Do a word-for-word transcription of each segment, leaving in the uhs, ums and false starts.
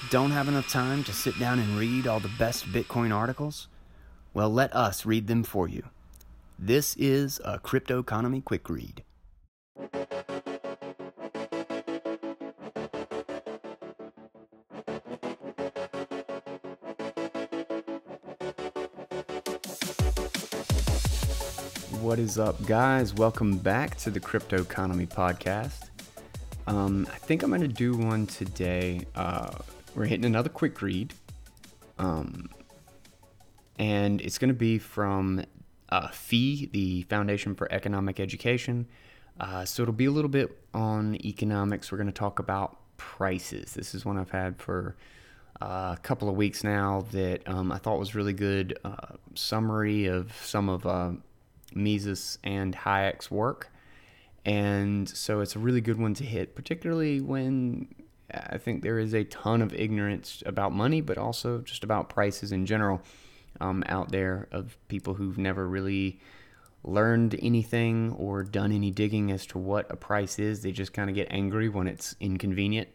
Don't have enough time to sit down and read all the best Bitcoin articles? Well, let us read them for you. This is a Crypto Economy Quick Read. What is up, guys? Welcome back to the Crypto Economy Podcast. Um, I think I'm going to do one today. Uh, we're hitting another quick read. Um, and it's going to be from uh, F E E, the Foundation for Economic Education. Uh, so it'll be a little bit on economics. We're going to talk about prices. This is one I've had for uh, a couple of weeks now that um, I thought was really good. Uh, summary of some of uh, Mises and Hayek's work. And so it's a really good one to hit, particularly when I think there is a ton of ignorance about money, but also just about prices in general um, out there of people who've never really learned anything or done any digging as to what a price is. They just kind of get angry when it's inconvenient.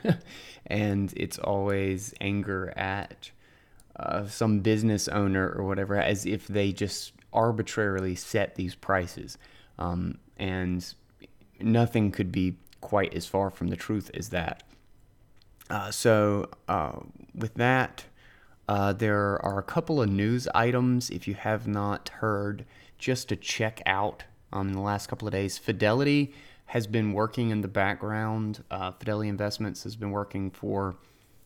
And it's always anger at uh, some business owner or whatever, as if they just arbitrarily set these prices. Um, and nothing could be quite as far from the truth as that. Uh, so uh, with that, uh, there are a couple of news items, if you have not heard, just to check out um, in the last couple of days. Fidelity has been working in the background. Uh, Fidelity Investments has been working for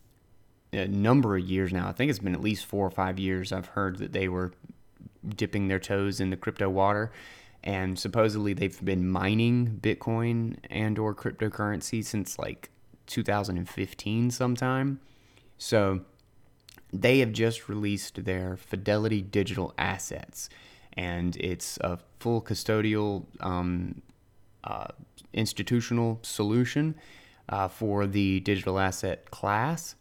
a number of years now. I think it's been at least four or five years. I've heard that they were dipping their toes in the crypto water, and supposedly they've been mining Bitcoin and or cryptocurrency since like two thousand fifteen sometime. So they have just released their Fidelity Digital Assets, and it's a full custodial um, uh, institutional solution uh, for the digital asset class.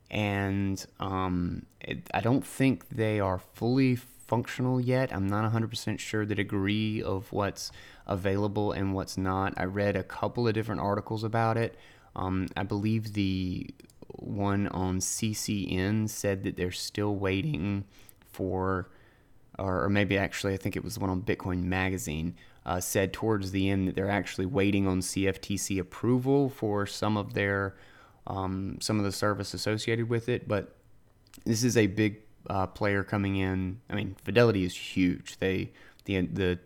And um, it, I don't think they are fully functional yet. I'm not one hundred percent sure the degree of what's available and what's not. I read a couple of different articles about it. Um, I believe the one on C C N said that they're still waiting for, or, or maybe actually I think it was the one on Bitcoin Magazine, uh, said towards the end that they're actually waiting on C F T C approval for some of their, um, some of the service associated with it. But this is a big Uh, player coming in. I mean, Fidelity is huge. They the the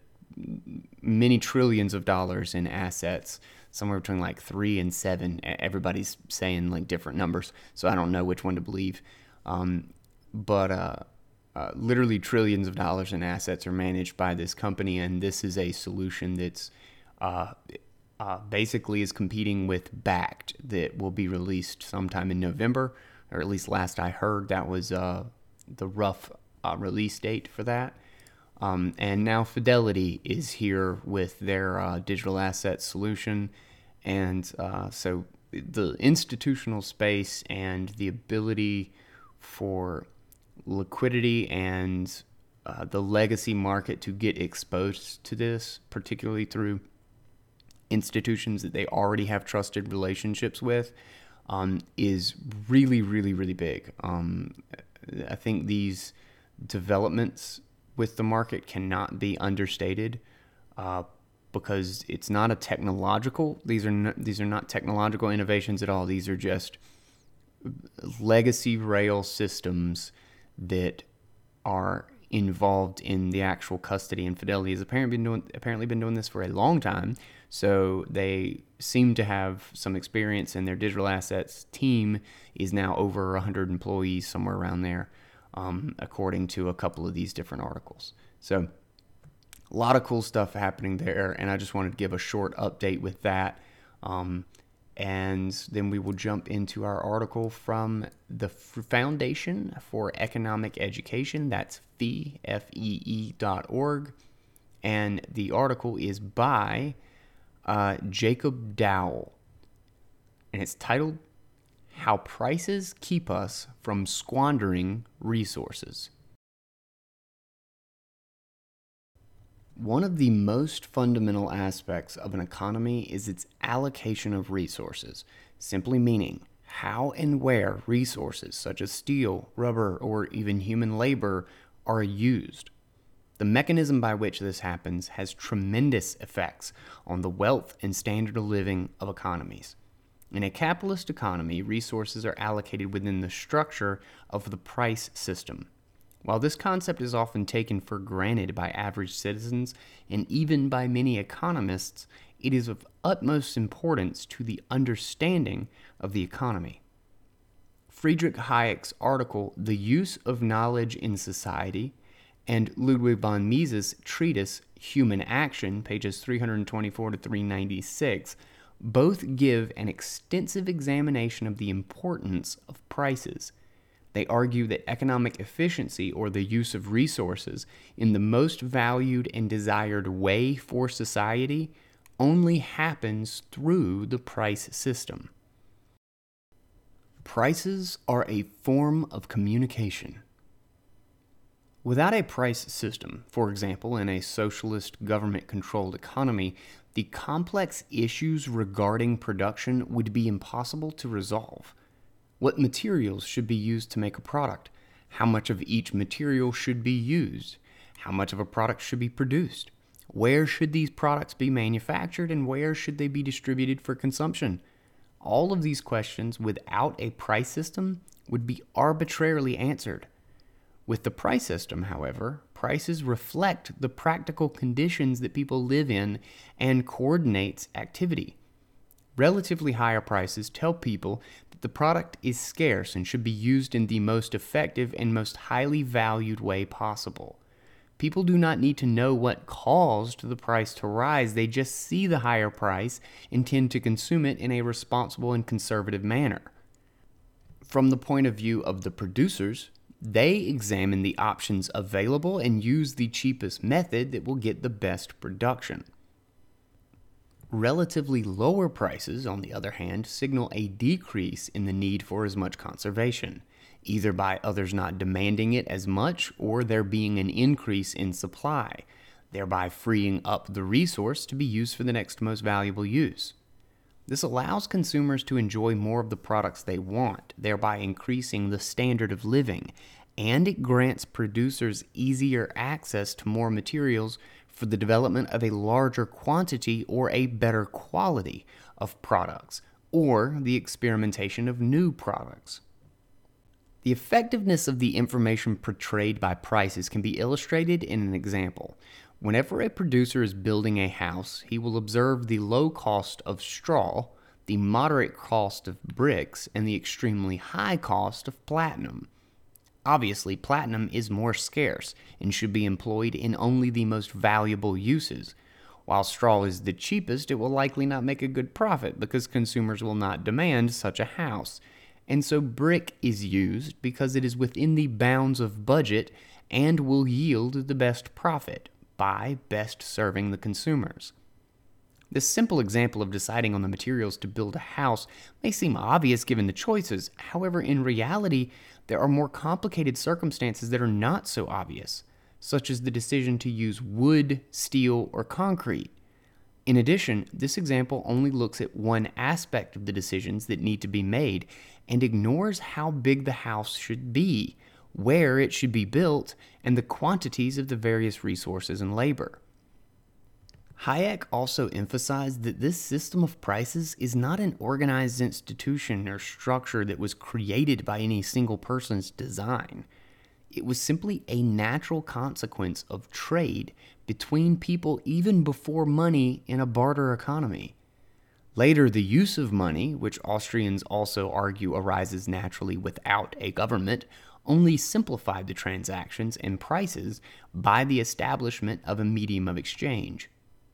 many trillions of dollars in assets, somewhere between like three and seven. Everybody's saying like different numbers, so I don't know which one to believe. Um, but uh, uh, literally trillions of dollars in assets are managed by this company, and this is a solution that's uh, uh, basically is competing with Bakkt that will be released sometime in November, or at least last I heard that was uh, the rough uh, release date for that. Um, and now Fidelity is here with their uh, digital asset solution. And uh, so the institutional space and the ability for liquidity and uh, the legacy market to get exposed to this, particularly through institutions that they already have trusted relationships with, um, is really, really, really big. Um, I think these developments with the market cannot be understated uh, because it's not a technological. These are not, these are not technological innovations at all. These are just legacy rail systems that are involved in the actual custody. And Fidelity has apparently been doing apparently been doing this for a long time. So they seem to have some experience, and their digital assets team is now over one hundred employees, somewhere around there, um, according to a couple of these different articles. So a lot of cool stuff happening there, and I just wanted to give a short update with that. Um, and then we will jump into our article from the Foundation for Economic Education. That's F E E, F E E dot org. And the article is by uh, Jacob Dowell. And it's titled, How Prices Keep Us from Squandering Resources. One of the most fundamental aspects of an economy is its allocation of resources, simply meaning how and where resources such as steel, rubber, or even human labor are used. The mechanism by which this happens has tremendous effects on the wealth and standard of living of economies. In a capitalist economy, resources are allocated within the structure of the price system. While this concept is often taken for granted by average citizens and even by many economists, it is of utmost importance to the understanding of the economy. Friedrich Hayek's article, The Use of Knowledge in Society, and Ludwig von Mises' treatise, Human Action, pages three twenty-four to three ninety-six, both give an extensive examination of the importance of prices. They argue that economic efficiency, or the use of resources in the most valued and desired way for society, only happens through the price system. Prices are a form of communication. Without a price system, for example, in a socialist government-controlled economy, the complex issues regarding production would be impossible to resolve. What materials should be used to make a product? How much of each material should be used? How much of a product should be produced? Where should these products be manufactured, and where should they be distributed for consumption? All of these questions, without a price system, would be arbitrarily answered. With the price system, however, prices reflect the practical conditions that people live in and coordinates activity. Relatively higher prices tell people that the product is scarce and should be used in the most effective and most highly valued way possible. People do not need to know what caused the price to rise. They just see the higher price and tend to consume it in a responsible and conservative manner. From the point of view of the producers, they examine the options available and use the cheapest method that will get the best production. Relatively lower prices, on the other hand, signal a decrease in the need for as much conservation, either by others not demanding it as much or there being an increase in supply, thereby freeing up the resource to be used for the next most valuable use. This allows consumers to enjoy more of the products they want, thereby increasing the standard of living, and it grants producers easier access to more materials for the development of a larger quantity or a better quality of products, or the experimentation of new products. The effectiveness of the information portrayed by prices can be illustrated in an example. Whenever a producer is building a house, he will observe the low cost of straw, the moderate cost of bricks, and the extremely high cost of platinum. Obviously, platinum is more scarce and should be employed in only the most valuable uses. While straw is the cheapest, it will likely not make a good profit because consumers will not demand such a house. And so brick is used because it is within the bounds of budget and will yield the best profit by best serving the consumers. This simple example of deciding on the materials to build a house may seem obvious given the choices. However, in reality, there are more complicated circumstances that are not so obvious, such as the decision to use wood, steel, or concrete. In addition, this example only looks at one aspect of the decisions that need to be made and ignores how big the house should be, where it should be built, and the quantities of the various resources and labor. Hayek also emphasized that this system of prices is not an organized institution or structure that was created by any single person's design. It was simply a natural consequence of trade between people even before money in a barter economy. Later, the use of money, which Austrians also argue arises naturally without a government, only simplified the transactions and prices by the establishment of a medium of exchange.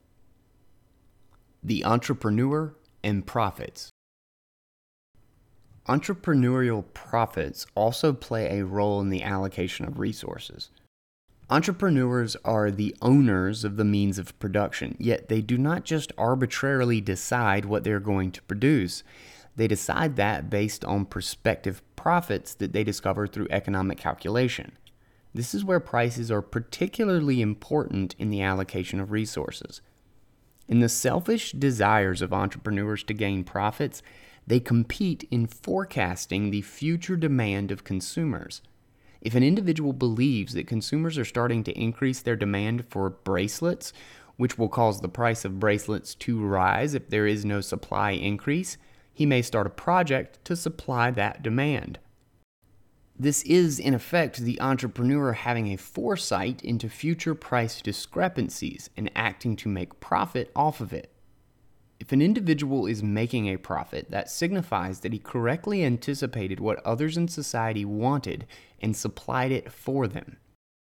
The entrepreneur and profits. Entrepreneurial profits also play a role in the allocation of resources. Entrepreneurs are the owners of the means of production, yet they do not just arbitrarily decide what they're going to produce. They decide that based on prospective profits that they discover through economic calculation. This is where prices are particularly important in the allocation of resources. In the selfish desires of entrepreneurs to gain profits, They compete in forecasting the future demand of consumers. If an individual believes that consumers are starting to increase their demand for bracelets, which will cause the price of bracelets to rise if there is no supply increase, he may start a project to supply that demand. This is, in effect, the entrepreneur having a foresight into future price discrepancies and acting to make profit off of it. If an individual is making a profit, that signifies that he correctly anticipated what others in society wanted and supplied it for them.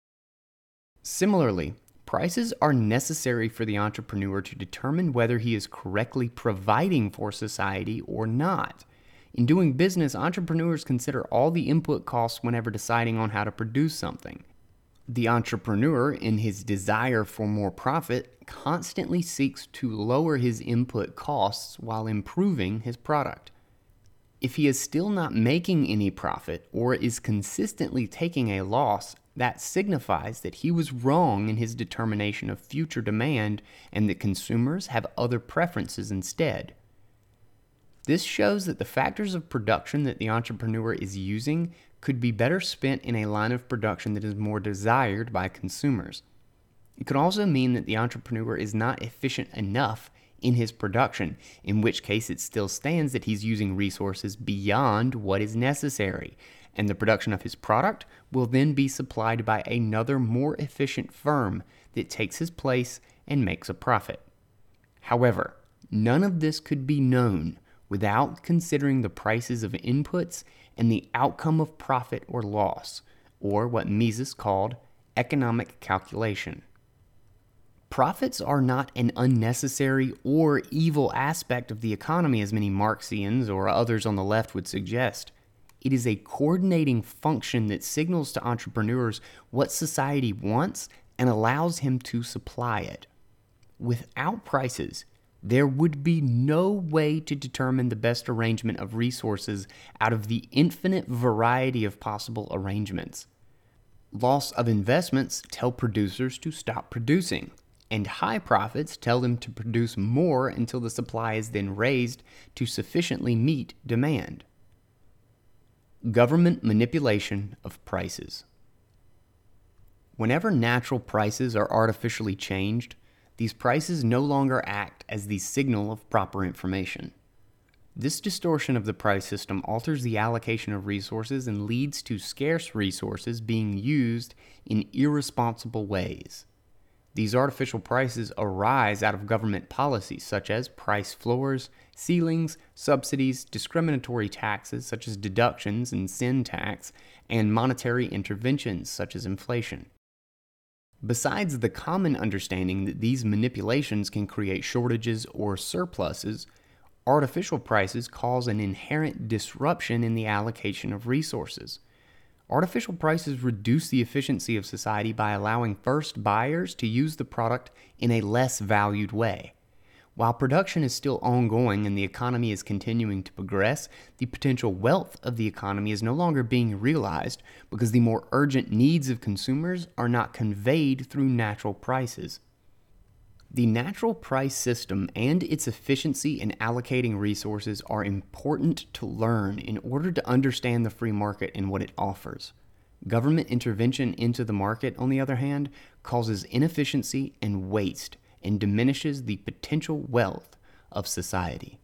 Similarly, prices are necessary for the entrepreneur to determine whether he is correctly providing for society or not. In doing business, entrepreneurs consider all the input costs whenever deciding on how to produce something. The entrepreneur, in his desire for more profit, constantly seeks to lower his input costs while improving his product. If he is still not making any profit or is consistently taking a loss, that signifies that he was wrong in his determination of future demand and that consumers have other preferences instead. This shows that the factors of production that the entrepreneur is using could be better spent in a line of production that is more desired by consumers. It could also mean that the entrepreneur is not efficient enough in his production, in which case it still stands that he's using resources beyond what is necessary, and the production of his product will then be supplied by another more efficient firm that takes his place and makes a profit. However, none of this could be known without considering the prices of inputs and the outcome of profit or loss, or what Mises called economic calculation. Profits are not an unnecessary or evil aspect of the economy as many Marxians or others on the left would suggest. It is a coordinating function that signals to entrepreneurs what society wants and allows him to supply it. Without prices, there would be no way to determine the best arrangement of resources out of the infinite variety of possible arrangements. Loss of investments tell producers to stop producing, and high profits tell them to produce more until the supply is then raised to sufficiently meet demand. Government manipulation of prices. Whenever natural prices are artificially changed, these prices no longer act as the signal of proper information. This distortion of the price system alters the allocation of resources and leads to scarce resources being used in irresponsible ways. These artificial prices arise out of government policies such as price floors, ceilings, subsidies, discriminatory taxes such as deductions and sin tax, and monetary interventions such as inflation. Besides the common understanding that these manipulations can create shortages or surpluses, artificial prices cause an inherent disruption in the allocation of resources. Artificial prices reduce the efficiency of society by allowing first buyers to use the product in a less valued way. While production is still ongoing and the economy is continuing to progress, the potential wealth of the economy is no longer being realized because the more urgent needs of consumers are not conveyed through natural prices. The natural price system and its efficiency in allocating resources are important to learn in order to understand the free market and what it offers. Government intervention into the market, on the other hand, causes inefficiency and waste and diminishes the potential wealth of society.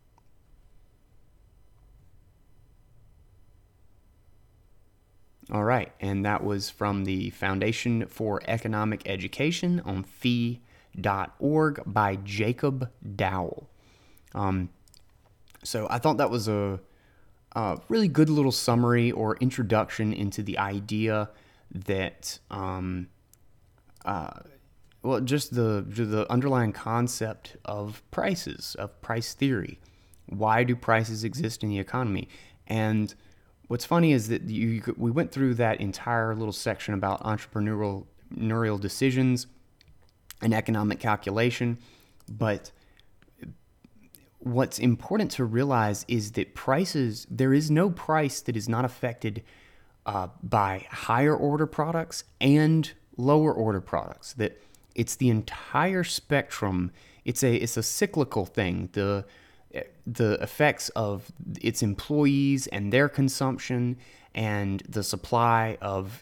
All right, and that was from the Foundation for Economic Education on fee dot org by Jacob Dowell. Um, so I thought that was a, a really good little summary or introduction into the idea that um, uh, Well, just the the underlying concept of prices, of price theory. Why do prices exist in the economy? And what's funny is that you, we went through that entire little section about entrepreneurial entrepreneurial decisions and economic calculation, but what's important to realize is that prices, there is no price that is not affected uh, by higher order products and lower order products. That it's the entire spectrum. It's a it's a cyclical thing. The the effects of its employees and their consumption and the supply of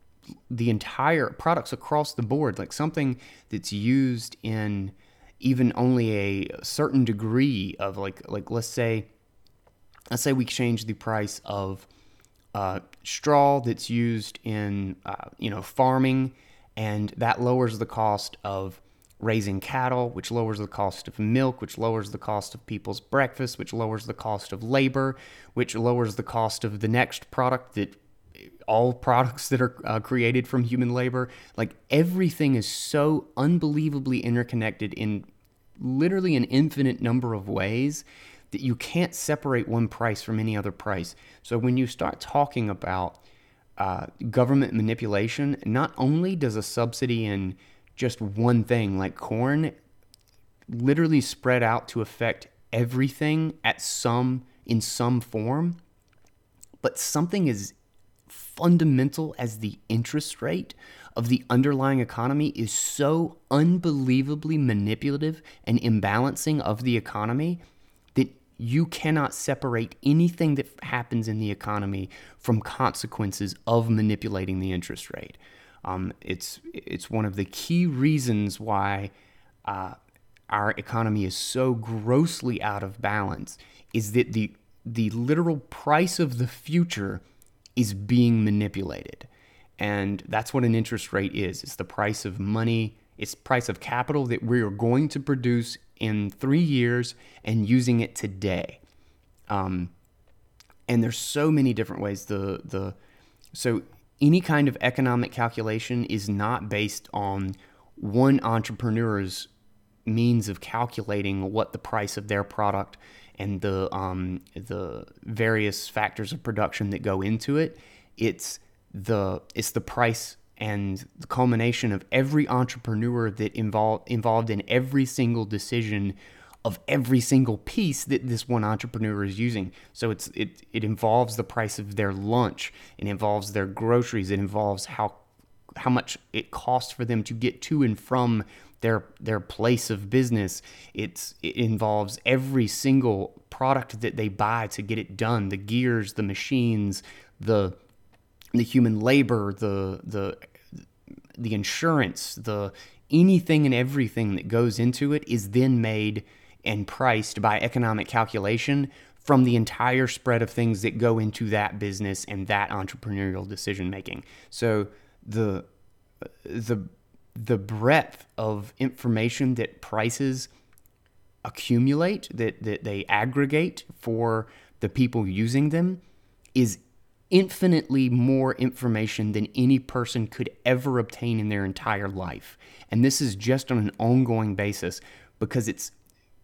the entire products across the board, like something that's used in even only a certain degree of like, like let's say, let's say we change the price of uh, straw that's used in, uh, you know, farming, and that lowers the cost of raising cattle, which lowers the cost of milk, which lowers the cost of people's breakfast, which lowers the cost of labor, which lowers the cost of the next product that all products that are uh, created from human labor. Like everything is so unbelievably interconnected in literally an infinite number of ways that you can't separate one price from any other price. So when you start talking about uh, government manipulation, not only does a subsidy in just one thing like corn literally spread out to affect everything at some in some form, but something as fundamental as the interest rate of the underlying economy is so unbelievably manipulative and imbalancing of the economy that you cannot separate anything that happens in the economy from consequences of manipulating the interest rate. Um, it's it's one of the key reasons why uh, our economy is so grossly out of balance, is that the the literal price of the future is being manipulated. And that's what an interest rate is. It's the price of money, it's the price of capital that we are going to produce in three years and using it today. Um, and there's so many different ways. The the so any kind of economic calculation is not based on one entrepreneur's means of calculating what the price of their product and the um, the various factors of production that go into it. It's the it's the price and the culmination of every entrepreneur that involved involved in every single decision of every single piece that this one entrepreneur is using. So it's it it involves the price of their lunch, it involves their groceries, it involves how how much it costs for them to get to and from their their place of business. It's it involves every single product that they buy to get it done, the gears, the machines, the the human labor, the the the insurance, the anything and everything that goes into it is then made and priced by economic calculation from the entire spread of things that go into that business and that entrepreneurial decision making. So the the the breadth of information that prices accumulate, that, that they aggregate for the people using them, is infinitely more information than any person could ever obtain in their entire life. And this is just on an ongoing basis because it's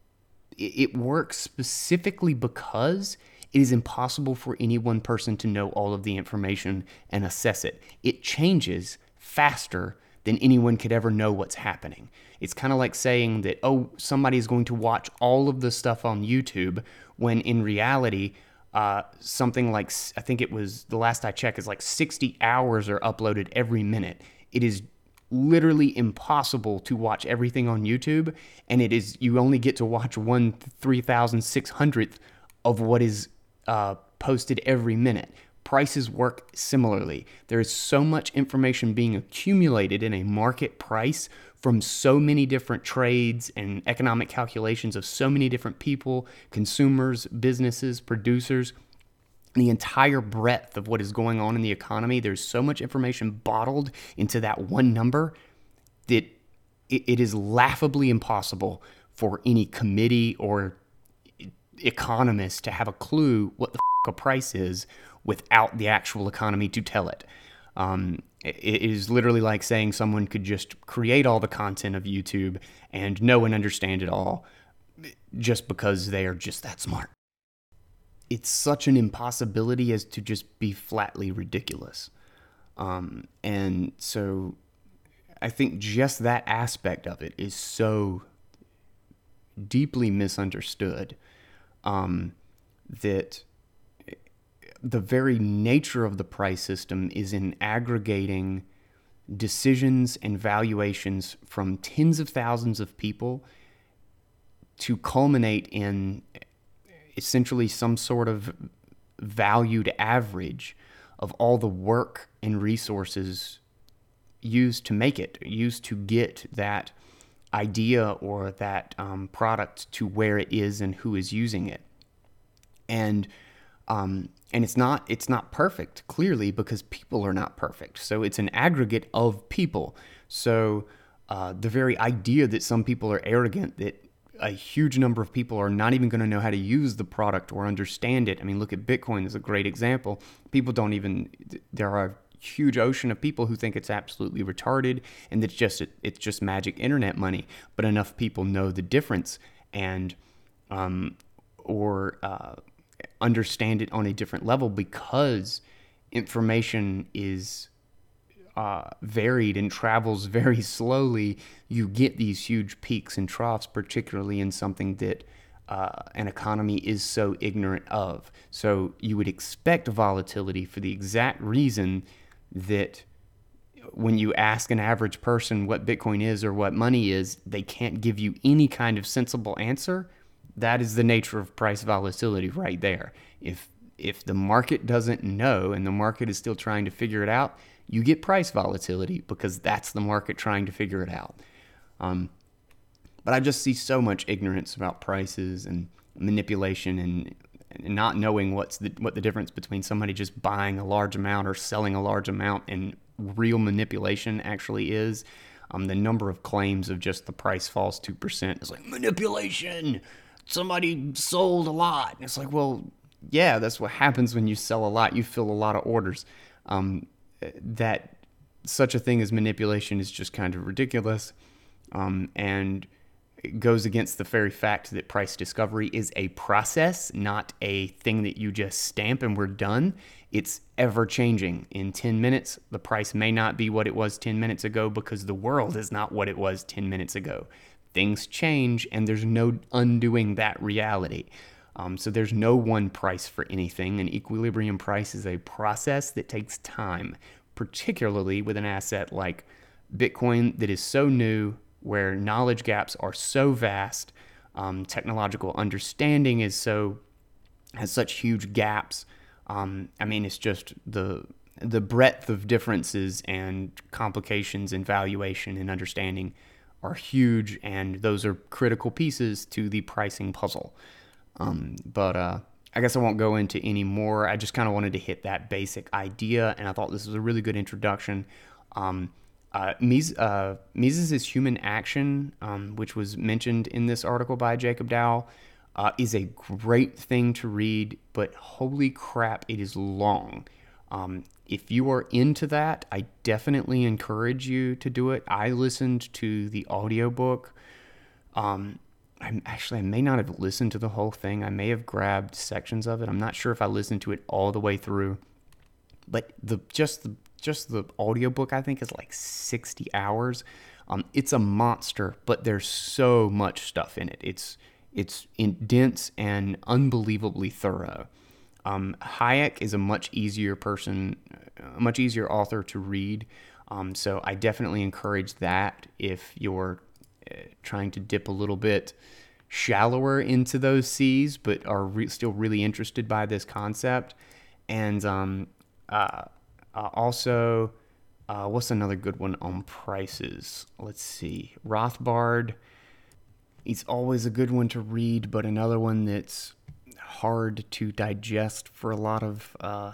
it works specifically because it is impossible for any one person to know all of the information and assess it. It changes faster than anyone could ever know what's happening. It's kind of like saying that, oh, somebody is going to watch all of the stuff on YouTube, when in reality, uh, something like, I think it was, the last I checked, is like sixty hours are uploaded every minute. It is literally impossible to watch everything on YouTube, and it is, you only get to watch one three thousand six hundredth of what is uh, posted every minute. Prices work similarly. There is so much information being accumulated in a market price from so many different trades and economic calculations of so many different people, consumers, businesses, producers. The entire breadth of what is going on in the economy, there's so much information bottled into that one number that it, it is laughably impossible for any committee or economist to have a clue what the f- a price is without the actual economy to tell it. Um, it is literally like saying someone could just create all the content of YouTube and know and understand it all just because they are just that smart. It's such an impossibility as to just be flatly ridiculous. Um, and so I think just that aspect of it is so deeply misunderstood um, that the very nature of the price system is in aggregating decisions and valuations from tens of thousands of people to culminate in essentially some sort of valued average of all the work and resources used to make it, used to get that idea or that um, product to where it is and who is using it. And um, and it's not it's not perfect, clearly, because people are not perfect. So it's an aggregate of people. So uh, the very idea that some people are arrogant, that a huge number of people are not even going to know how to use the product or understand it. I mean, look at Bitcoin as a great example. People don't even, there are a huge ocean of people who think it's absolutely retarded and that it's just, it's just magic internet money. But enough people know the difference and, um, or uh, understand it on a different level because information is Uh, varied and travels very slowly. You get these huge peaks and troughs, particularly in something that uh, an economy is so ignorant of. So you would expect volatility for the exact reason that when you ask an average person what Bitcoin is or what money is, they can't give you any kind of sensible answer. That is the nature of price volatility right there. If if the market doesn't know and the market is still trying to figure it out, you get price volatility because that's the market trying to figure it out. Um, but I just see so much ignorance about prices and manipulation and, and not knowing what's the, what the difference between somebody just buying a large amount or selling a large amount and real manipulation actually is. Um, the number of claims of just the price falls two percent is like, manipulation, somebody sold a lot. And it's like, well, yeah, that's what happens when you sell a lot. You fill a lot of orders. Um, that such a thing as manipulation is just kind of ridiculous, um, and it goes against the very fact that price discovery is a process, not a thing that you just stamp and we're done. It's ever changing. In ten minutes, the price may not be what it was ten minutes ago because the world is not what it was ten minutes ago. Things change and there's no undoing that reality. Um, so there's no one price for anything. An equilibrium price is a process that takes time, particularly with an asset like Bitcoin that is so new, where knowledge gaps are so vast, um, technological understanding is so has such huge gaps. Um, I mean, it's just the the breadth of differences and complications in valuation and understanding are huge, and those are critical pieces to the pricing puzzle. Um, but uh, I guess I won't go into any more. I just kind of wanted to hit that basic idea, and I thought this was a really good introduction. Um, uh, Mises, uh, Mises' Human Action, um, which was mentioned in this article by Jacob Dow, uh, is a great thing to read, but holy crap, it is long. Um, if you are into that, I definitely encourage you to do it. I listened to the audiobook. Um, I actually I may not have listened to the whole thing. I may have grabbed sections of it. I'm not sure if I listened to it all the way through. But the just the just the audiobook I think is like sixty hours. Um, it's a monster, but there's so much stuff in it. It's it's in, dense and unbelievably thorough. Um, Hayek is a much easier person, a much easier author to read. Um, so I definitely encourage that if you're trying to dip a little bit shallower into those seas, but are re- still really interested by this concept. And um, uh, uh, also, uh, what's another good one on prices? Let's see. Rothbard. He's always a good one to read, but another one that's hard to digest for a lot of uh,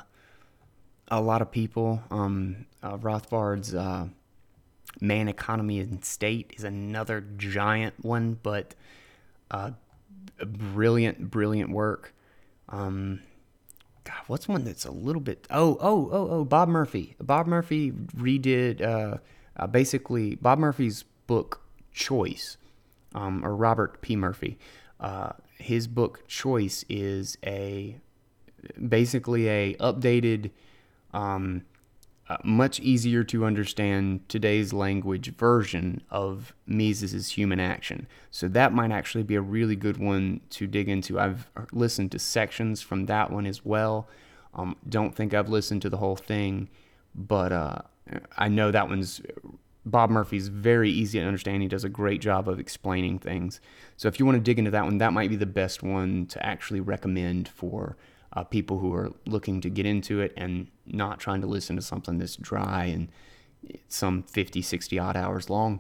a lot of people. Um, uh, Rothbard's uh, Man, Economy, and State is another giant one, but uh, brilliant, brilliant work. Um, God, what's one that's a little bit... Oh, oh, oh, oh, Bob Murphy. Bob Murphy redid, uh, uh, basically, Bob Murphy's book, Choice, um, or Robert P. Murphy. Uh, his book, Choice, is a basically a updated... Um, Uh, much easier to understand today's language version of Mises' Human Action. So that might actually be a really good one to dig into. I've listened to sections from that one as well. Um, don't think I've listened to the whole thing, but uh, I know that one's Bob Murphy's very easy to understand. He does a great job of explaining things. So if you want to dig into that one, that might be the best one to actually recommend for uh, people who are looking to get into it and not trying to listen to something that's dry and some fifty, sixty odd hours long.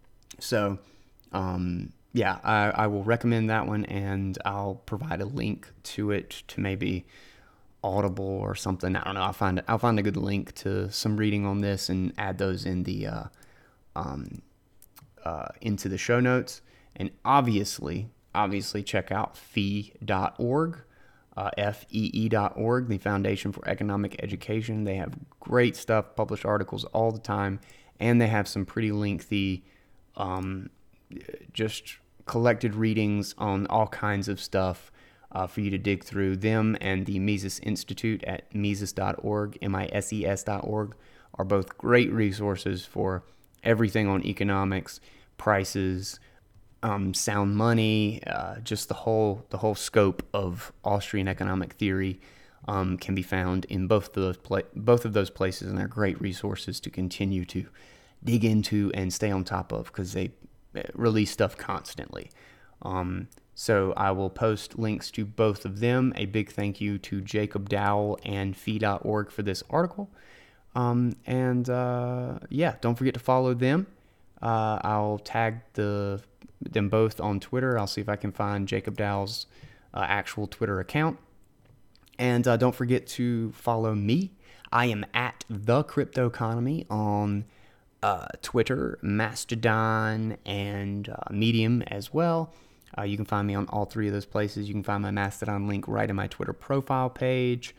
So, um, yeah, I, I will recommend that one, and I'll provide a link to it to maybe Audible or something. I don't know. I'll find I'll find a good link to some reading on this and add those in the uh, um, uh, into the show notes. And obviously, obviously check out fee dot org, uh, F E E dot org, the Foundation for Economic Education. They have great stuff, publish articles all the time, and they have some pretty lengthy, um, just collected readings on all kinds of stuff uh, for you to dig through. Them and the Mises Institute at mises dot org, M I S E S dot org, are both great resources for everything on economics, prices, um, sound money, uh, just the whole the whole scope of Austrian economic theory um, can be found in both of those pla- both of those places, and they're great resources to continue to dig into and stay on top of because they release stuff constantly. Um, so I will post links to both of them. A big thank you to Jacob Dowell and fee dot org for this article. Um, and uh, yeah, don't forget to follow them. Uh, I'll tag the them both on Twitter. I'll see if I can find Jacob Dowell's uh, actual Twitter account. And uh, don't forget to follow me. I am at The Crypto Economy on uh, Twitter, Mastodon, and uh, Medium as well. Uh, you can find me on all three of those places. You can find my Mastodon link right in my Twitter profile page.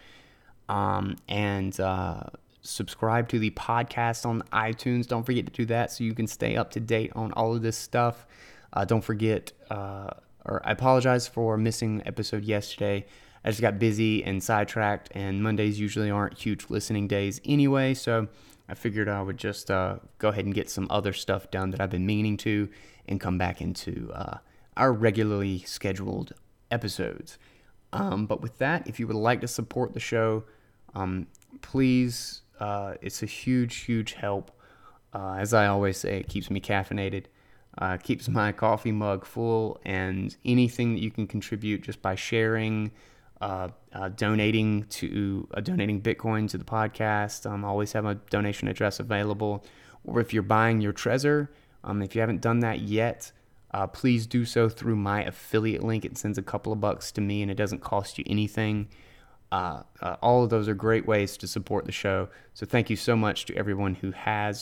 Um, and uh, subscribe to the podcast on iTunes. Don't forget to do that so you can stay up to date on all of this stuff. Uh, don't forget, uh, or I apologize for missing episode yesterday. I just got busy and sidetracked, and Mondays usually aren't huge listening days anyway, so I figured I would just uh, go ahead and get some other stuff done that I've been meaning to and come back into uh, our regularly scheduled episodes. Um, but with that, if you would like to support the show, um, please, uh, it's a huge, huge help. Uh, as I always say, it keeps me caffeinated, uh, keeps my coffee mug full, and anything that you can contribute just by sharing, uh, uh, donating to uh, donating Bitcoin to the podcast. Um, I always have a donation address available. Or if you're buying your Trezor, um, if you haven't done that yet, Uh, please do so through my affiliate link. It sends a couple of bucks to me and it doesn't cost you anything. Uh, uh, all of those are great ways to support the show. So thank you so much to everyone who has.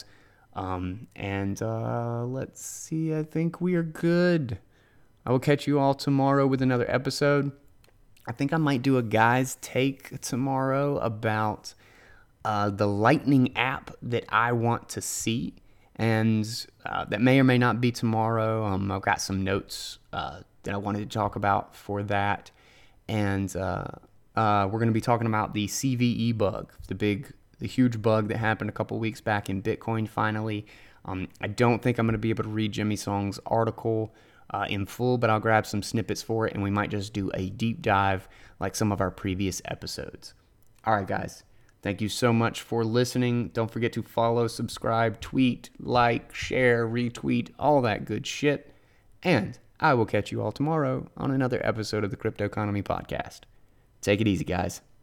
Um, and uh, let's see, I think we are good. I will catch you all tomorrow with another episode. I think I might do a guy's take tomorrow about uh, the Lightning app that I want to see. And uh, that may or may not be tomorrow. Um, I've got some notes uh, that I wanted to talk about for that. And uh, uh, we're going to be talking about the C V E bug, the big, the huge bug that happened a couple weeks back in Bitcoin finally. Um, I don't think I'm going to be able to read Jimmy Song's article uh, in full, but I'll grab some snippets for it, and we might just do a deep dive like some of our previous episodes. All right, guys. Thank you so much for listening. Don't forget to follow, subscribe, tweet, like, share, retweet, all that good shit. And I will catch you all tomorrow on another episode of the Crypto Economy Podcast. Take it easy, guys.